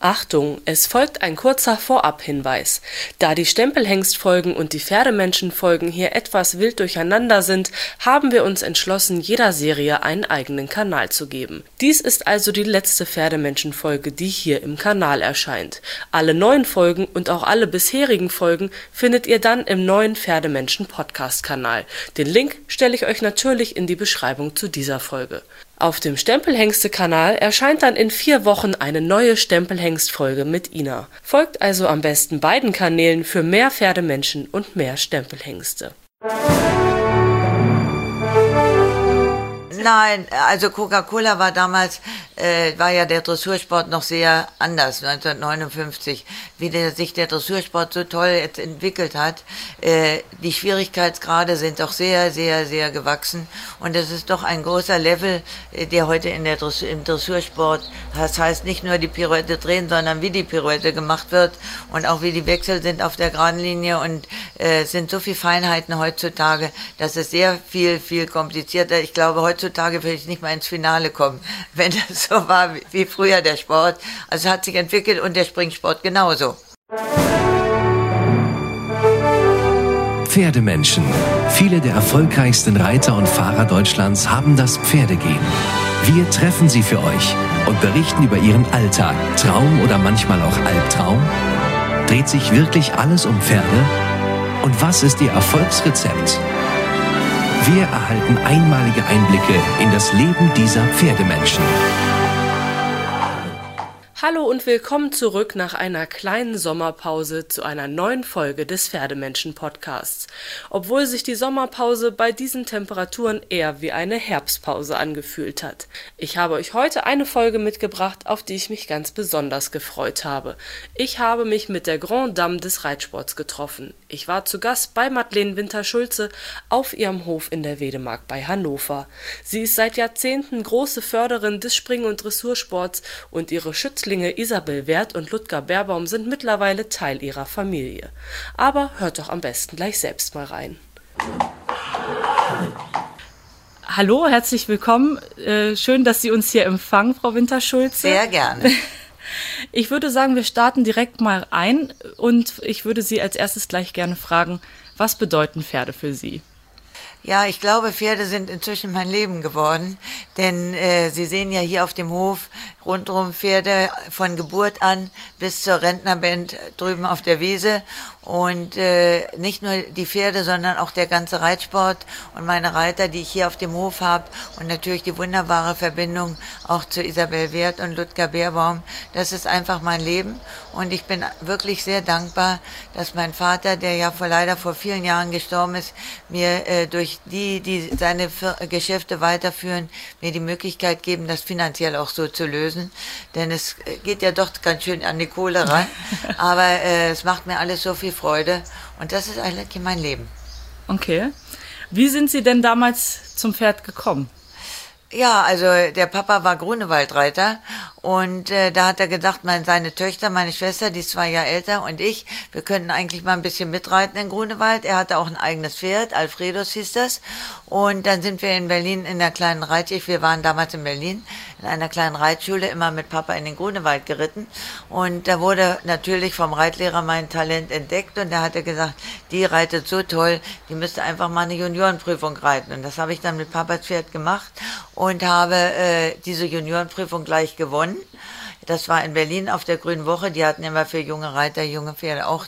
Achtung, es folgt ein kurzer Vorabhinweis. Da die Stempelhengstfolgen und die Pferdemenschenfolgen hier etwas wild durcheinander sind, haben wir uns entschlossen, jeder Serie einen eigenen Kanal zu geben. Dies ist also die letzte Pferdemenschenfolge, die hier im Kanal erscheint. Alle neuen Folgen und auch alle bisherigen Folgen findet ihr dann im neuen Pferdemenschen-Podcast-Kanal. Den Link stelle ich euch natürlich in die Beschreibung zu dieser Folge. Auf dem Stempelhengste-Kanal erscheint dann in 4 Wochen eine neue Stempelhengst-Folge mit Ina. Folgt also am besten beiden Kanälen für mehr Pferdemenschen und mehr Stempelhengste. Nein, also Coca-Cola war damals, war ja der Dressursport noch sehr anders, 1959, wie sich der Dressursport so toll jetzt entwickelt hat. Die Schwierigkeitsgrade sind doch sehr, sehr, sehr gewachsen und es ist doch ein großer Level, der heute im Dressursport, das heißt nicht nur die Pirouette drehen, sondern wie die Pirouette gemacht wird und auch wie die Wechsel sind auf der geraden Linie und es sind so viele Feinheiten heutzutage, dass es sehr viel, viel komplizierter, ich glaube heutzutage will ich nicht mal ins Finale kommen, wenn das so war wie früher der Sport. Also es hat sich entwickelt und der Springsport genauso. Pferdemenschen. Viele der erfolgreichsten Reiter und Fahrer Deutschlands haben das Pferdegehen. Wir treffen sie für euch und berichten über ihren Alltag, Traum oder manchmal auch Albtraum. Dreht sich wirklich alles um Pferde? Und was ist ihr Erfolgsrezept? Wir erhalten einmalige Einblicke in das Leben dieser Pferdemenschen. Hallo und willkommen zurück nach einer kleinen Sommerpause zu einer neuen Folge des Pferdemenschen-Podcasts. Obwohl sich die Sommerpause bei diesen Temperaturen eher wie eine Herbstpause angefühlt hat. Ich habe euch heute eine Folge mitgebracht, auf die ich mich ganz besonders gefreut habe. Ich habe mich mit der Grande Dame des Reitsports getroffen. Ich war zu Gast bei Madeleine Winter-Schulze auf ihrem Hof in der Wedemark bei Hannover. Sie ist seit Jahrzehnten große Förderin des Spring- und Dressursports und ihre Schützlinge Isabel Werth und Ludger Beerbaum sind mittlerweile Teil ihrer Familie. Aber hört doch am besten gleich selbst mal rein. Hallo, herzlich willkommen. Schön, dass Sie uns hier empfangen, Frau Winter-Schulze. Sehr gerne. Ich würde sagen, wir starten direkt mal ein und ich würde Sie als erstes gleich gerne fragen, was bedeuten Pferde für Sie? Ja, ich glaube, Pferde sind inzwischen mein Leben geworden, denn Sie sehen ja hier auf dem Hof rundherum Pferde von Geburt an bis zur Rentnerband drüben auf der Wiese und nicht nur die Pferde, sondern auch der ganze Reitsport und meine Reiter, die ich hier auf dem Hof habe und natürlich die wunderbare Verbindung auch zu Isabel Werth und Ludger Beerbaum. Das ist einfach mein Leben und ich bin wirklich sehr dankbar, dass mein Vater, der ja leider vor vielen Jahren gestorben ist, mir durch die seine Geschäfte weiterführen, mir die Möglichkeit geben, das finanziell auch so zu lösen. Denn es geht ja doch ganz schön an die Kohle ran, aber es macht mir alles so viel Freude und das ist eigentlich mein Leben. Okay. Wie sind Sie denn damals zum Pferd gekommen? Ja, also der Papa war Grunewaldreiter und da hat er gedacht, seine Töchter, meine Schwester, die ist 2 Jahre älter und ich, wir könnten eigentlich mal ein bisschen mitreiten in Grunewald. Er hatte auch ein eigenes Pferd, Alfredos hieß das. Und dann sind wir in Berlin in der kleinen wir waren damals in Berlin, in einer kleinen Reitschule, immer mit Papa in den Grunewald geritten. Und da wurde natürlich vom Reitlehrer mein Talent entdeckt und da hat er gesagt, die reitet so toll, die müsste einfach mal eine Juniorenprüfung reiten. Und das habe ich dann mit Papas Pferd gemacht und habe diese Juniorenprüfung gleich gewonnen. Das war in Berlin auf der Grünen Woche. Die hatten immer für junge Reiter, junge Pferde auch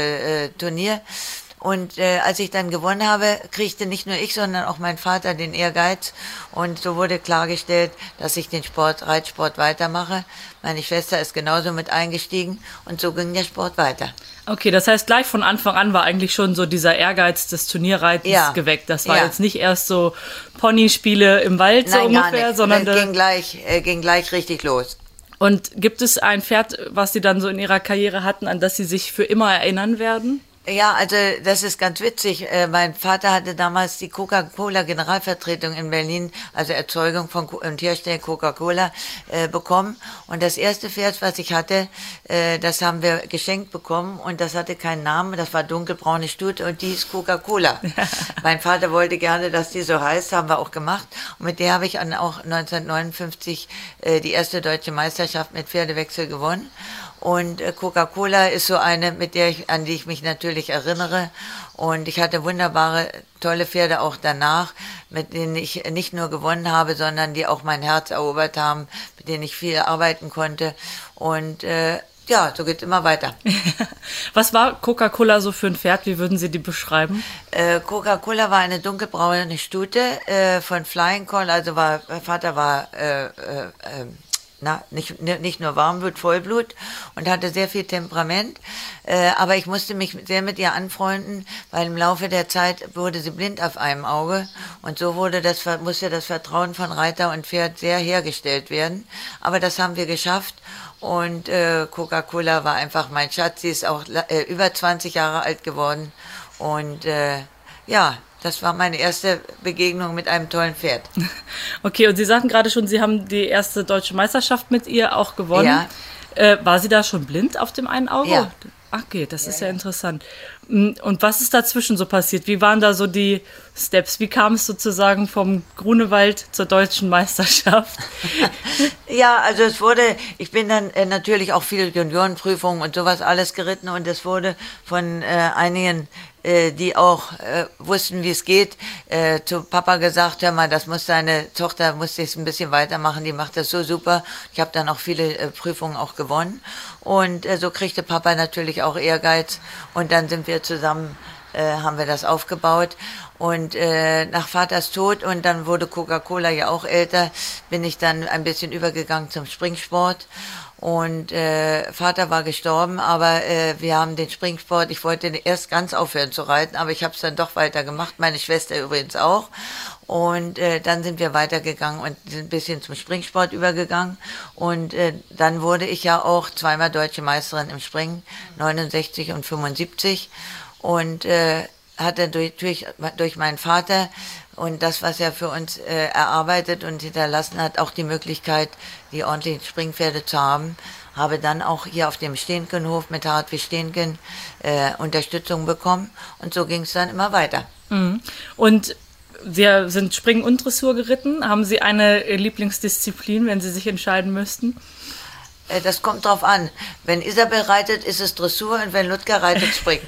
Turnier. Und als ich dann gewonnen habe, kriegte nicht nur ich, sondern auch mein Vater den Ehrgeiz. Und so wurde klargestellt, dass ich den Reitsport weitermache. Meine Schwester ist genauso mit eingestiegen und so ging der Sport weiter. Okay, das heißt, gleich von Anfang an war eigentlich schon so dieser Ehrgeiz des Turnierreitens geweckt. Das war jetzt nicht erst so Ponyspiele im Wald so ungefähr, sondern ging gleich richtig los. Und gibt es ein Pferd, was Sie dann so in Ihrer Karriere hatten, an das Sie sich für immer erinnern werden? Ja, also das ist ganz witzig. Mein Vater hatte damals die Coca-Cola-Generalvertretung in Berlin, also Erzeugung und Herstellung Coca-Cola, bekommen. Und das erste Pferd, was ich hatte, das haben wir geschenkt bekommen und das hatte keinen Namen. Das war dunkelbraune Stute und die hieß Coca-Cola. Mein Vater wollte gerne, dass die so heißt, haben wir auch gemacht. Und mit der habe ich dann auch 1959 die erste deutsche Meisterschaft mit Pferdewechsel gewonnen. Und Coca-Cola ist so eine, an die ich mich natürlich erinnere. Und ich hatte wunderbare, tolle Pferde auch danach, mit denen ich nicht nur gewonnen habe, sondern die auch mein Herz erobert haben, mit denen ich viel arbeiten konnte. Und ja, so geht's immer weiter. Was war Coca-Cola so für ein Pferd? Wie würden Sie die beschreiben? Coca-Cola war eine dunkelbraune Stute von Flying Call. Also mein Vater war nicht nur Warmblut, Vollblut und hatte sehr viel Temperament, aber ich musste mich sehr mit ihr anfreunden, weil im Laufe der Zeit wurde sie blind auf einem Auge und so musste das Vertrauen von Reiter und Pferd sehr hergestellt werden, aber das haben wir geschafft und Coca-Cola war einfach mein Schatz, sie ist auch über 20 Jahre alt geworden und ja, das war meine erste Begegnung mit einem tollen Pferd. Okay, und Sie sagten gerade schon, Sie haben die erste deutsche Meisterschaft mit ihr auch gewonnen. Ja. War sie da schon blind auf dem einen Auge? Ja. Okay, das ist ja interessant. Und was ist dazwischen so passiert? Wie waren da so die Steps? Wie kam es sozusagen vom Grunewald zur deutschen Meisterschaft? Ja, also ich bin dann natürlich auch viele Juniorenprüfungen und sowas alles geritten und es wurde von einigen die auch wussten, wie es geht, zu Papa gesagt, hör mal, deine Tochter muss jetzt ein bisschen weitermachen, die macht das so super. Ich habe dann auch viele Prüfungen auch gewonnen und so kriegte Papa natürlich auch Ehrgeiz und dann sind wir zusammen, haben wir das aufgebaut und nach Vaters Tod und dann wurde Coca-Cola ja auch älter, bin ich dann ein bisschen übergegangen zum Springsport. Und Vater war gestorben, aber wir haben den Springsport, ich wollte erst ganz aufhören zu reiten, aber ich habe es dann doch weiter gemacht, meine Schwester übrigens auch. Und dann sind wir weitergegangen und sind ein bisschen zum Springsport übergegangen. Und dann wurde ich ja auch zweimal deutsche Meisterin im Springen, 69 und 75. Und hatte durch meinen Vater und das, was er für uns erarbeitet und hinterlassen hat, auch die Möglichkeit, die ordentlichen Springpferde zu haben. Habe dann auch hier auf dem Stehnkenhof mit Hartwig Stehnken Unterstützung bekommen und so ging es dann immer weiter. Mhm. Und Sie sind Springen und Dressur geritten. Haben Sie eine Lieblingsdisziplin, wenn Sie sich entscheiden müssten? Das kommt drauf an. Wenn Isabel reitet, ist es Dressur und wenn Ludger reitet, Springen.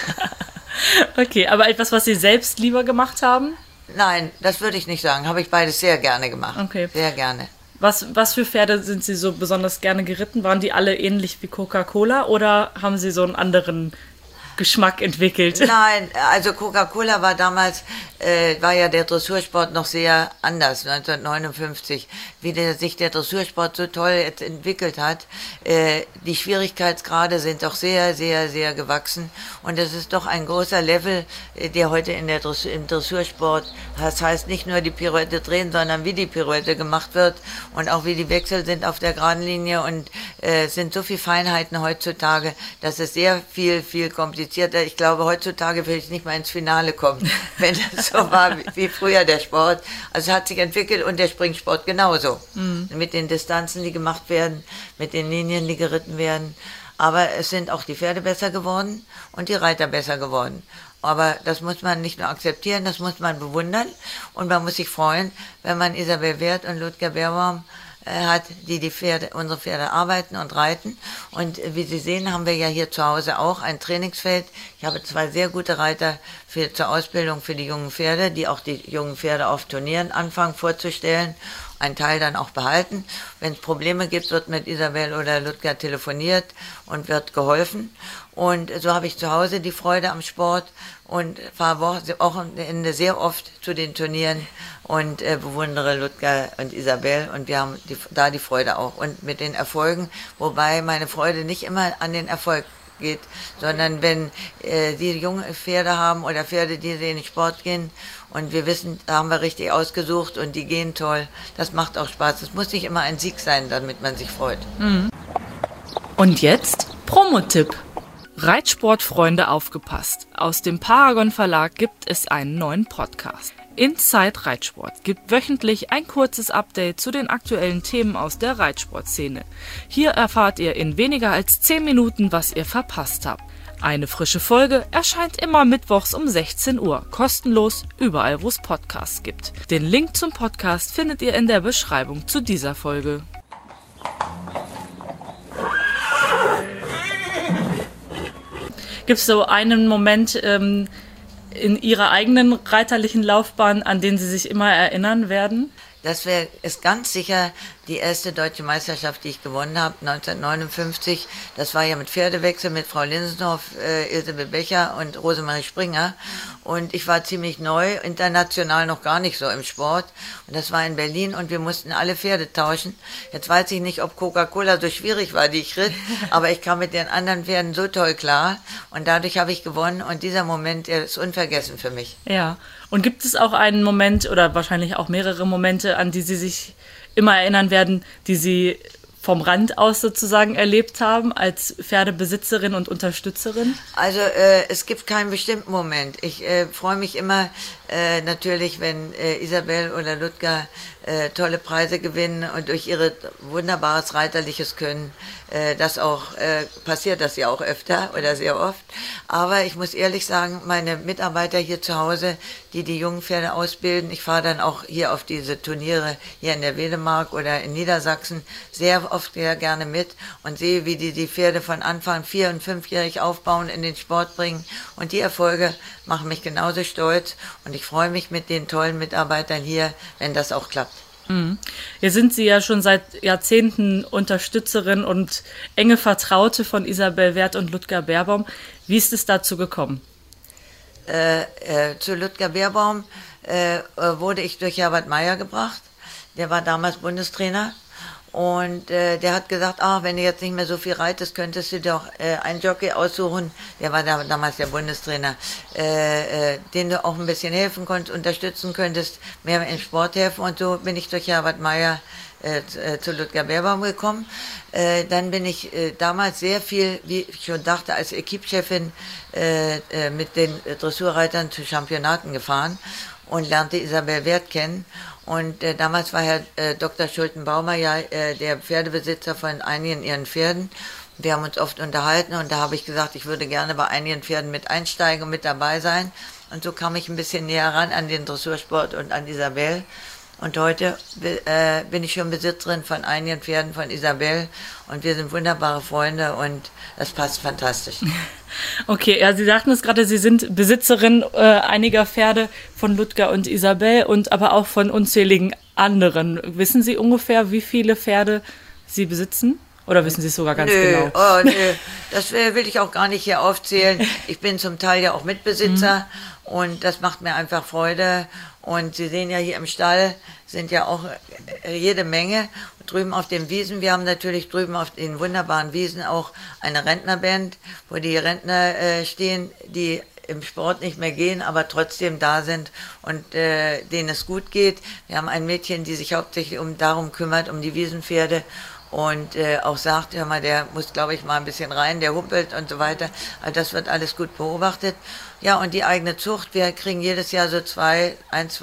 Okay, aber etwas, was Sie selbst lieber gemacht haben? Nein, das würde ich nicht sagen. Habe ich beides sehr gerne gemacht. Okay. Sehr gerne. Was für Pferde sind Sie so besonders gerne geritten? Waren die alle ähnlich wie Coca-Cola oder haben Sie so einen anderen Geschmack entwickelt? Nein, also Coca-Cola war damals, war ja der Dressursport noch sehr anders, 1959, wie sich der Dressursport so toll jetzt entwickelt hat. Die Schwierigkeitsgrade sind doch sehr, sehr, sehr gewachsen und es ist doch ein großer Level, der heute im Dressursport, das heißt nicht nur die Pirouette drehen, sondern wie die Pirouette gemacht wird und auch wie die Wechsel sind auf der geraden Linie und es sind so viele Feinheiten heutzutage, dass es sehr viel komplizierter. Ich glaube, heutzutage will ich nicht mal ins Finale kommen, wenn das so war wie früher der Sport. Also es hat sich entwickelt und der Springsport genauso. Mhm. Mit den Distanzen, die gemacht werden, mit den Linien, die geritten werden. Aber es sind auch die Pferde besser geworden und die Reiter besser geworden. Aber das muss man nicht nur akzeptieren, das muss man bewundern. Und man muss sich freuen, wenn man Isabel Werth und Ludger Beerbaum hat, unsere Pferde arbeiten und reiten. Und wie Sie sehen, haben wir ja hier zu Hause auch ein Trainingsfeld. Ich habe 2 sehr gute Reiter zur Ausbildung für die jungen Pferde, die auch die jungen Pferde auf Turnieren anfangen vorzustellen, einen Teil dann auch behalten. Wenn es Probleme gibt, wird mit Isabel oder Ludger telefoniert und wird geholfen. Und so habe ich zu Hause die Freude am Sport und fahre auch am Ende sehr oft zu den Turnieren und bewundere Ludger und Isabel und wir haben da die Freude auch und mit den Erfolgen, wobei meine Freude nicht immer an den Erfolg geht, sondern wenn die junge Pferde haben oder Pferde, die in den Sport gehen und wir wissen, da haben wir richtig ausgesucht und die gehen toll, das macht auch Spaß. Es muss nicht immer ein Sieg sein, damit man sich freut. Mhm. Und jetzt Promotipp. Reitsportfreunde aufgepasst! Aus dem Paragon Verlag gibt es einen neuen Podcast. Inside Reitsport gibt wöchentlich ein kurzes Update zu den aktuellen Themen aus der Reitsportszene. Hier erfahrt ihr in weniger als 10 Minuten, was ihr verpasst habt. Eine frische Folge erscheint immer mittwochs um 16 Uhr, kostenlos überall, wo es Podcasts gibt. Den Link zum Podcast findet ihr in der Beschreibung zu dieser Folge. Gibt es so einen Moment in Ihrer eigenen reiterlichen Laufbahn, an den Sie sich immer erinnern werden? Das ist ganz sicher die erste deutsche Meisterschaft, die ich gewonnen habe, 1959. Das war ja mit Pferdewechsel mit Frau Linsenhoff, Elisabeth Becher und Rosemarie Springer. Und ich war ziemlich neu, international noch gar nicht so im Sport. Und das war in Berlin und wir mussten alle Pferde tauschen. Jetzt weiß ich nicht, ob Coca-Cola so schwierig war, die ich ritt, aber ich kam mit den anderen Pferden so toll klar. Und dadurch habe ich gewonnen und dieser Moment, der ist unvergessen für mich. Ja, und gibt es auch einen Moment oder wahrscheinlich auch mehrere Momente, an die Sie sich immer erinnern werden, die Sie vom Rand aus sozusagen erlebt haben als Pferdebesitzerin und Unterstützerin? Also es gibt keinen bestimmten Moment. Ich freue mich immer natürlich, wenn Isabel oder Ludger tolle Preise gewinnen und durch ihr wunderbares reiterliches Können das auch passiert das ja auch öfter oder sehr oft. Aber ich muss ehrlich sagen, meine Mitarbeiter hier zu Hause, die jungen Pferde ausbilden, ich fahre dann auch hier auf diese Turniere hier in der Wedemark oder in Niedersachsen sehr oft sehr gerne mit und sehe, wie die Pferde von Anfang 4- und 5-jährig aufbauen, in den Sport bringen. Und die Erfolge machen mich genauso stolz und ich freue mich mit den tollen Mitarbeitern hier, wenn das auch klappt. Hier sind Sie ja schon seit Jahrzehnten Unterstützerin und enge Vertraute von Isabel Werth und Ludger Beerbaum. Wie ist es dazu gekommen? Zu Ludger Beerbaum wurde ich durch Herbert Meyer gebracht. Der war damals Bundestrainer. Und der hat gesagt, wenn du jetzt nicht mehr so viel reitest, könntest du doch einen Jockey aussuchen, der war damals der Bundestrainer, den du auch ein bisschen helfen konntest, unterstützen könntest, mehr im Sport helfen. Und so bin ich durch Herbert Meyer zu Ludger Beerbaum gekommen. Dann bin ich damals sehr viel, wie ich schon dachte, als Equipechefin mit den Dressurreitern zu Championaten gefahren und lernte Isabel Werth kennen. Und damals war Herr Dr. Schulten-Baumer ja der Pferdebesitzer von einigen ihren Pferden. Wir haben uns oft unterhalten und da habe ich gesagt, ich würde gerne bei einigen Pferden mit einsteigen und mit dabei sein. Und so kam ich ein bisschen näher ran an den Dressursport und an Isabel. Und heute bin ich schon Besitzerin von einigen Pferden von Isabel und wir sind wunderbare Freunde und das passt fantastisch. Okay, ja, Sie sagten es gerade, Sie sind Besitzerin einiger Pferde von Ludger und Isabel und aber auch von unzähligen anderen. Wissen Sie ungefähr, wie viele Pferde Sie besitzen? Oder wissen Sie es sogar ganz genau? Nö, das will ich auch gar nicht hier aufzählen. Ich bin zum Teil ja auch Mitbesitzer und das macht mir einfach Freude. Und Sie sehen ja hier im Stall sind ja auch jede Menge. Und drüben auf den Wiesen, wir haben natürlich drüben auf den wunderbaren Wiesen auch eine Rentnerband, wo die Rentner stehen, die im Sport nicht mehr gehen, aber trotzdem da sind und denen es gut geht. Wir haben ein Mädchen, die sich hauptsächlich darum kümmert, um die Wiesenpferde. Und auch sagt, hör mal, der muss, glaube ich, mal ein bisschen rein, der humpelt und so weiter. Also das wird alles gut beobachtet. Ja, und die eigene Zucht, wir kriegen jedes Jahr so 3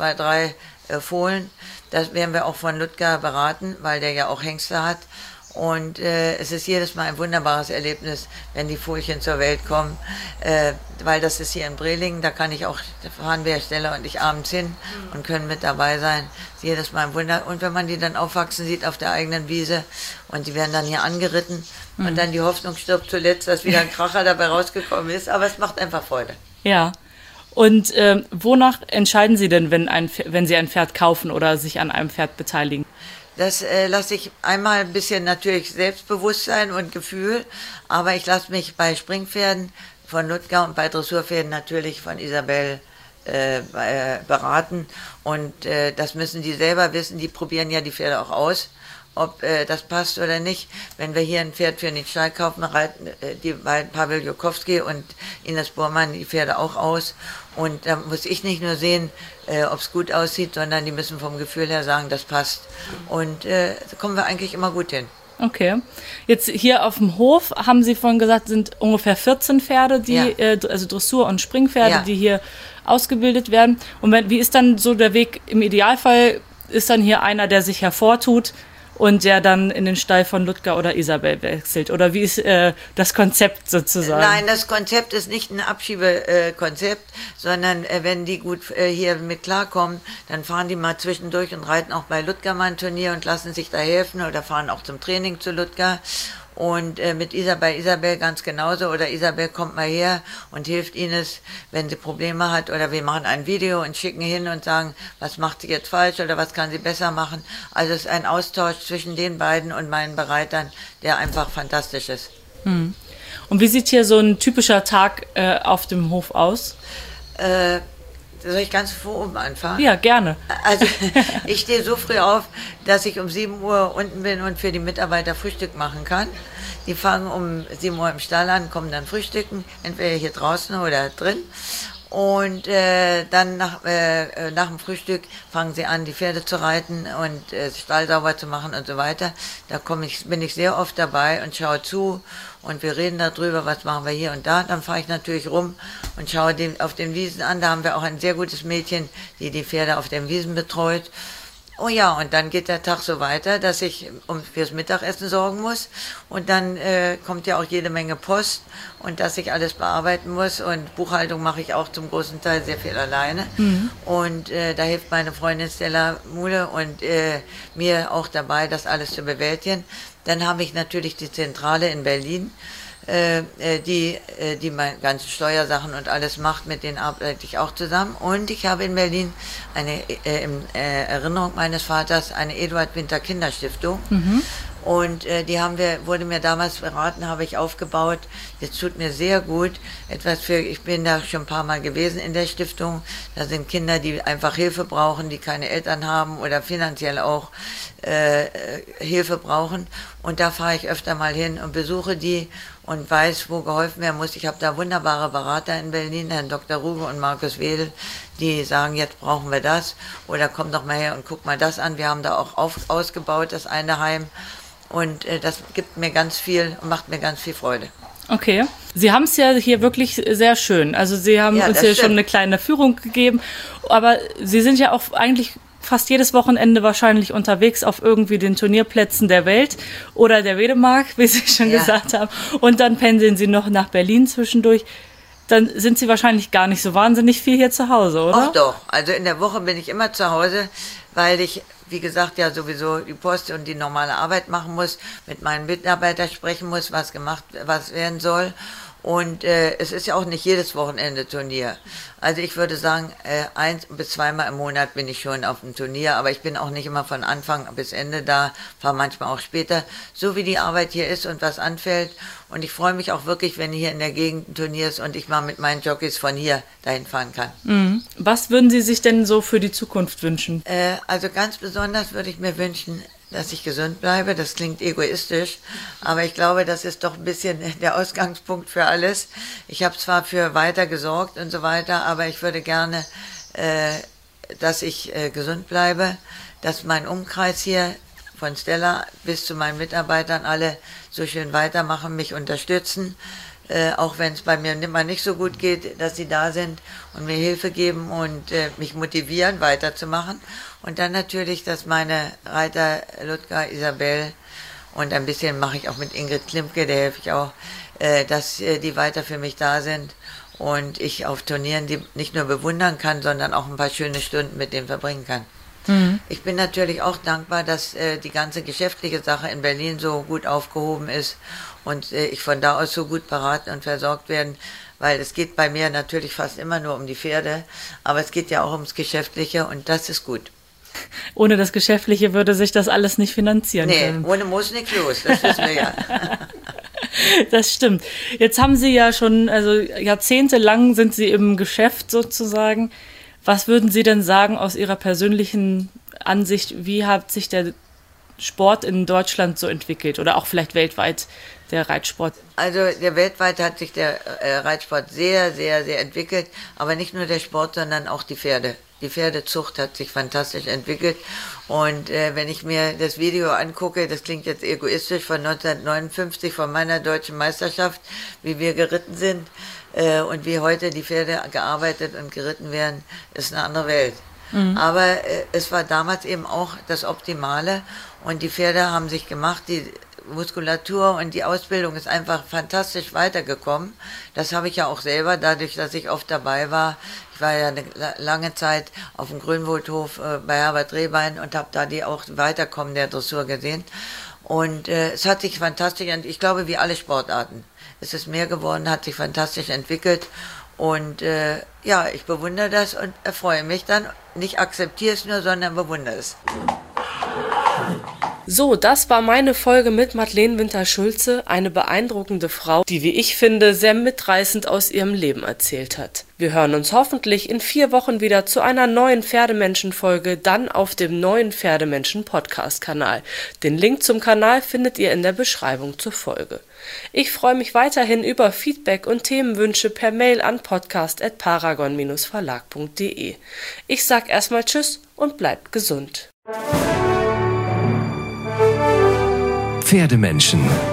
Fohlen. Das werden wir auch von Ludger beraten, weil der ja auch Hengste hat. Und es ist jedes Mal ein wunderbares Erlebnis, wenn die Fohlchen zur Welt kommen, weil das ist hier in Brelingen, da fahren wir Stella und ich abends hin und können mit dabei sein. Ist jedes Mal ein Wunder. Und wenn man die dann aufwachsen sieht auf der eigenen Wiese und die werden dann hier angeritten und dann die Hoffnung stirbt zuletzt, dass wieder ein Kracher dabei rausgekommen ist, aber es macht einfach Freude. Ja. Und wonach entscheiden Sie denn, wenn Sie ein Pferd kaufen oder sich an einem Pferd beteiligen? Das lasse ich einmal ein bisschen natürlich Selbstbewusstsein und Gefühl, aber ich lasse mich bei Springpferden von Ludger und bei Dressurpferden natürlich von Isabel beraten und das müssen die selber wissen, die probieren ja die Pferde auch aus, ob das passt oder nicht. Wenn wir hier ein Pferd für den Stall kaufen, reiten die beiden Pavel Jokowski und Ines Bormann die Pferde auch aus und da muss ich nicht nur sehen, ob es gut aussieht, sondern die müssen vom Gefühl her sagen, das passt und da kommen wir eigentlich immer gut hin. Okay. Jetzt hier auf dem Hof, haben Sie vorhin gesagt, sind ungefähr 14 Pferde, die, also Dressur- und Springpferde, die hier ausgebildet werden. Und wie ist dann so der Weg? Im Idealfall ist dann hier einer, der sich hervortut und der dann in den Stall von Ludger oder Isabel wechselt? Oder wie ist das Konzept sozusagen? Nein, das Konzept ist nicht ein Abschiebekonzept, sondern wenn die gut hier mit klarkommen, dann fahren die mal zwischendurch und reiten auch bei Ludger mal ein Turnier und lassen sich da helfen oder fahren auch zum Training zu Ludger. Und mit Isabel ganz genauso. Oder Isabel kommt mal her und hilft Ines, wenn sie Probleme hat. Oder wir machen ein Video und schicken hin und sagen, was macht sie jetzt falsch oder was kann sie besser machen. Also es ist ein Austausch zwischen den beiden und meinen Bereitern, der einfach fantastisch ist. Und wie sieht hier so ein typischer Tag auf dem Hof aus? Soll ich ganz vor oben anfangen? Ja, gerne. Also ich stehe so früh auf, dass ich um 7 Uhr unten bin und für die Mitarbeiter Frühstück machen kann. Die fangen um 7 Uhr im Stall an, kommen dann frühstücken, entweder hier draußen oder drin. Und dann nach dem Frühstück fangen sie an, die Pferde zu reiten und Stall sauber zu machen und so weiter. Da bin ich sehr oft dabei und schaue zu und wir reden darüber, was machen wir hier und da. Dann fahre ich natürlich rum und schaue auf den Wiesen an. Da haben wir auch ein sehr gutes Mädchen, die die Pferde auf den Wiesen betreut. Oh ja, und dann geht der Tag so weiter, dass ich fürs Mittagessen sorgen muss. Und dann kommt ja auch jede Menge Post und dass ich alles bearbeiten muss. Und Buchhaltung mache ich auch zum großen Teil sehr viel alleine. Und da hilft meine Freundin Stella Muhle und mir auch dabei, das alles zu bewältigen. Dann habe ich natürlich die Zentrale in Berlin, die meine ganzen Steuersachen und alles macht, mit denen arbeite ich auch zusammen. Und ich habe in Berlin in Erinnerung meines Vaters eine Eduard Winter Kinderstiftung. Und die wurde mir damals beraten, habe ich aufgebaut. Das tut mir sehr gut. Ich bin da schon ein paar Mal gewesen in der Stiftung. Da sind Kinder, die einfach Hilfe brauchen, die keine Eltern haben oder finanziell auch Hilfe brauchen. Und da fahre ich öfter mal hin und besuche die und weiß, wo geholfen werden muss. Ich habe da wunderbare Berater in Berlin, Herrn Dr. Ruge und Markus Wedel, die sagen, jetzt brauchen wir das. Oder komm doch mal her und guck mal das an. Wir haben da auch ausgebaut, das eine Heim. Und das gibt mir ganz viel und macht mir ganz viel Freude. Okay. Sie haben es ja hier wirklich sehr schön. Also Sie haben uns hier schon eine kleine Führung gegeben. Aber Sie sind ja auch eigentlich fast jedes Wochenende wahrscheinlich unterwegs auf irgendwie den Turnierplätzen der Welt oder der Wedemark, wie Sie schon gesagt haben. Und dann pendeln Sie noch nach Berlin zwischendurch. Dann sind Sie wahrscheinlich gar nicht so wahnsinnig viel hier zu Hause, oder? Ach doch. Also in der Woche bin ich immer zu Hause, weil ich, wie gesagt, ja sowieso die Post und die normale Arbeit machen muss, mit meinen Mitarbeitern sprechen muss, was werden soll. Und es ist ja auch nicht jedes Wochenende Turnier. Also ich würde sagen, 1 bis 2 Mal im Monat bin ich schon auf dem Turnier, aber ich bin auch nicht immer von Anfang bis Ende da, fahre manchmal auch später, so wie die Arbeit hier ist und was anfällt. Und ich freue mich auch wirklich, wenn hier in der Gegend ein Turnier ist und ich mal mit meinen Jockeys von hier dahin fahren kann. Was würden Sie sich denn so für die Zukunft wünschen? Also ganz besonders würde ich mir wünschen, dass ich gesund bleibe. Das klingt egoistisch, aber ich glaube, das ist doch ein bisschen der Ausgangspunkt für alles. Ich habe zwar für weiter gesorgt und so weiter, aber ich würde gerne, dass ich gesund bleibe, dass mein Umkreis hier von Stella bis zu meinen Mitarbeitern alle so schön weitermachen, mich unterstützen, auch wenn es bei mir immer nicht so gut geht, dass sie da sind und mir Hilfe geben und mich motivieren, weiterzumachen. Und dann natürlich, dass meine Reiter Ludger, Isabel und ein bisschen mache ich auch mit Ingrid Klimke, der helfe ich auch, dass die weiter für mich da sind und ich auf Turnieren die nicht nur bewundern kann, sondern auch ein paar schöne Stunden mit denen verbringen kann. Ich bin natürlich auch dankbar, dass die ganze geschäftliche Sache in Berlin so gut aufgehoben ist und ich von da aus so gut beraten und versorgt werden, weil es geht bei mir natürlich fast immer nur um die Pferde, aber es geht ja auch ums Geschäftliche und das ist gut. Ohne das Geschäftliche würde sich das alles nicht finanzieren können. Nee, ohne muss nichts los, das wissen wir ja. Das stimmt. Jetzt haben Sie ja schon, also jahrzehntelang sind Sie im Geschäft sozusagen. Was würden Sie denn sagen aus Ihrer persönlichen Ansicht, wie hat sich der Sport in Deutschland so entwickelt oder auch vielleicht weltweit der Reitsport? Also weltweit hat sich der Reitsport sehr, sehr, sehr entwickelt, aber nicht nur der Sport, sondern auch die Pferde. Die Pferdezucht hat sich fantastisch entwickelt. Und wenn ich mir das Video angucke, das klingt jetzt egoistisch, von 1959, von meiner deutschen Meisterschaft, wie wir geritten sind und wie heute die Pferde gearbeitet und geritten werden, ist eine andere Welt. Aber es war damals eben auch das Optimale und die Pferde haben sich gemacht, die Muskulatur und die Ausbildung ist einfach fantastisch weitergekommen. Das habe ich ja auch selber, dadurch, dass ich oft dabei war. Ich war ja eine lange Zeit auf dem Grünwoldhof bei Herbert Rehbein und habe da die auch Weiterkommen der Dressur gesehen. Und es hat sich fantastisch, ich glaube wie alle Sportarten, es ist mehr geworden, hat sich fantastisch entwickelt. Und ja, ich bewundere das und erfreue mich dann. Nicht akzeptiere es nur, sondern bewundere es. So, das war meine Folge mit Madeleine Winter-Schulze, eine beeindruckende Frau, die, wie ich finde, sehr mitreißend aus ihrem Leben erzählt hat. Wir hören uns hoffentlich in 4 Wochen wieder zu einer neuen Pferdemenschen-Folge, dann auf dem neuen Pferdemenschen-Podcast-Kanal. Den Link zum Kanal findet ihr in der Beschreibung zur Folge. Ich freue mich weiterhin über Feedback und Themenwünsche per Mail an podcast@paragon-verlag.de. Ich sag erstmal Tschüss und bleibt gesund. Pferdemenschen.